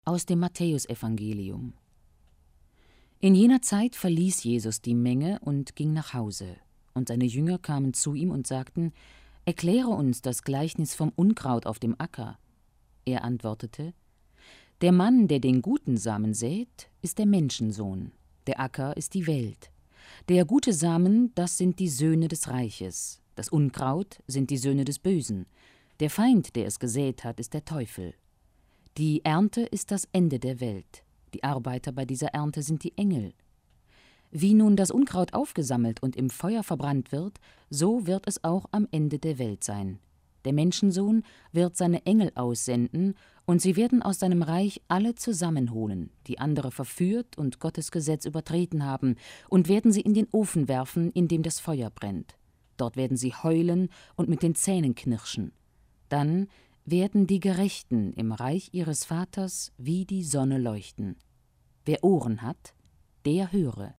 Aus dem Matthäusevangelium. In jener Zeit verließ Jesus die Menge und ging nach Hause. Und seine Jünger kamen zu ihm und sagten: Erkläre uns das Gleichnis vom Unkraut auf dem Acker. Er antwortete: Der Mann, der den guten Samen sät, ist der Menschensohn. Der Acker ist die Welt. Der gute Samen, das sind die Söhne des Reiches. Das Unkraut sind die Söhne des Bösen. Der Feind, der es gesät hat, ist der Teufel. Die Ernte ist das Ende der Welt. Die Arbeiter bei dieser Ernte sind die Engel. Wie nun das Unkraut aufgesammelt und im Feuer verbrannt wird, so wird es auch am Ende der Welt sein. Der Menschensohn wird seine Engel aussenden, und sie werden aus seinem Reich alle zusammenholen, die andere verführt und Gottes Gesetz übertreten haben, und werden sie in den Ofen werfen, in dem das Feuer brennt. Dort werden sie heulen und mit den Zähnen knirschen. Dann werden die Gerechten im Reich ihres Vaters wie die Sonne leuchten. Wer Ohren hat, der höre.